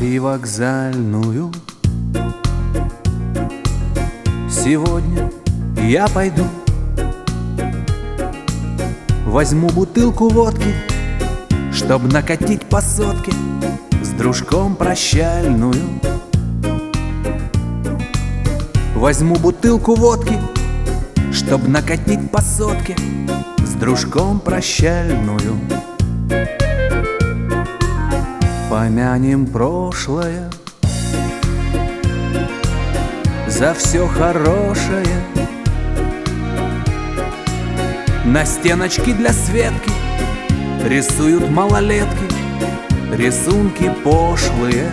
привокзальную сегодня я пойду. Возьму бутылку водки, чтоб накатить по сотке, с дружком прощальную. Возьму бутылку водки, чтоб накатить по сотке, с дружком прощальную. Помянем прошлое, за все хорошее. На стеночке для Светки рисуют малолетки рисунки пошлые.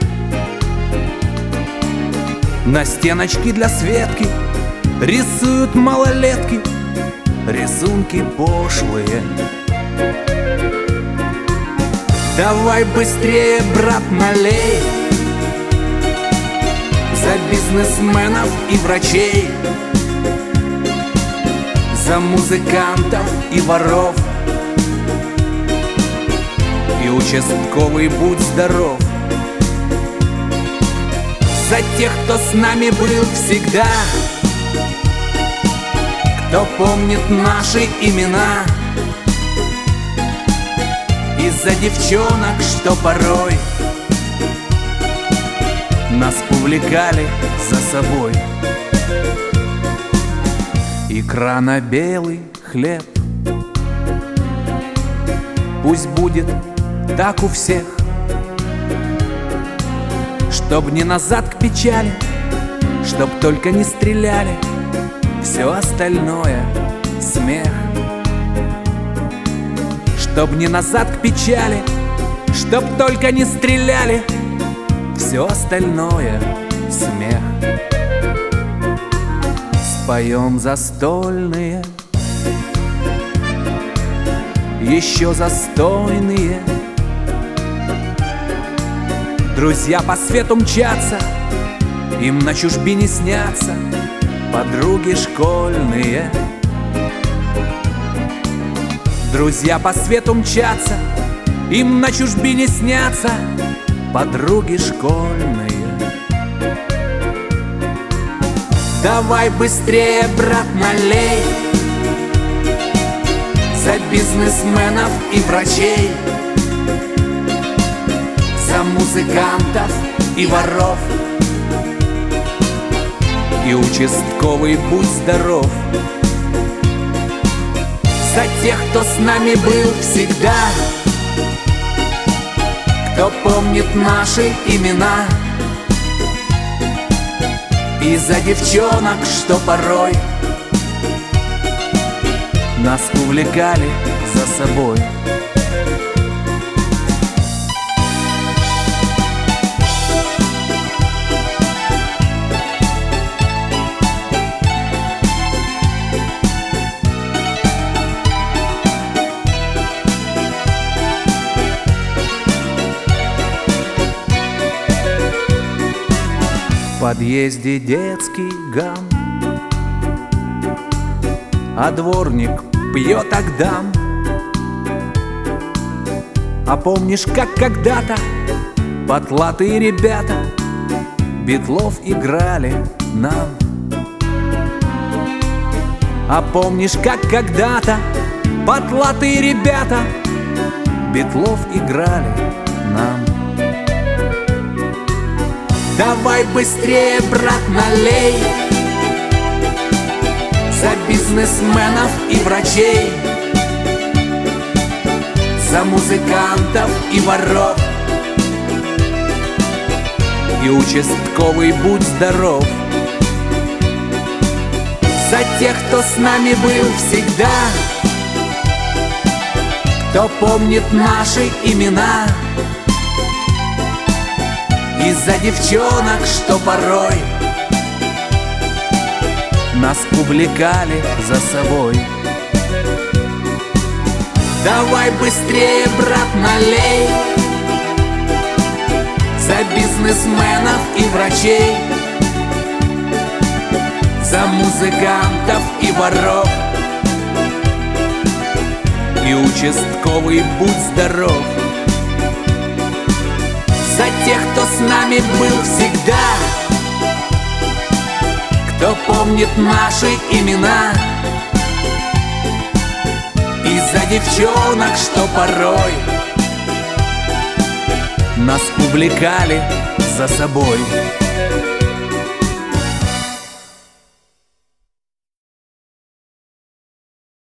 На стеночке для Светки рисуют малолетки рисунки пошлые. Давай быстрее, брат, налей за бизнесменов и врачей, за музыкантов и воров. И участковый, будь здоров, за тех, кто с нами был всегда, кто помнит наши имена, и за девчонок, что порой нас увлекали за собой. Икра на белый хлеб, пусть будет так у всех, чтоб не назад к печали, чтоб только не стреляли, все остальное смех. Чтоб не назад к печали, чтоб только не стреляли, все остальное смех. Споем застольные, еще застойные. Друзья по свету мчатся, им на чужбине снятся подруги школьные. Друзья по свету мчатся, им на чужбине снятся подруги школьные. Давай быстрее, брат, налей за бизнесменов и врачей, за музыкантов и воров. И участковый, будь здоров, за тех, кто с нами был всегда, кто помнит наши имена, и за девчонок, что порой нас увлекали за собой. В подъезде детский гам, а дворник пьет агдам. А помнишь, как когда-то потлатые ребята Битлов играли нам? А помнишь, как когда-то потлатые ребята Битлов играли нам? Давай быстрее, брат, налей за бизнесменов и врачей, за музыкантов и воров. И участковый, будь здоров, за тех, кто с нами был всегда, кто помнит наши имена, и за девчонок, что порой нас увлекали за собой. Давай быстрее, брат, налей за бизнесменов и врачей, за музыкантов и воров. И участковый, будь здоров, за тех, кто с нами был всегда, кто помнит наши имена, и за девчонок, что порой нас увлекали за собой.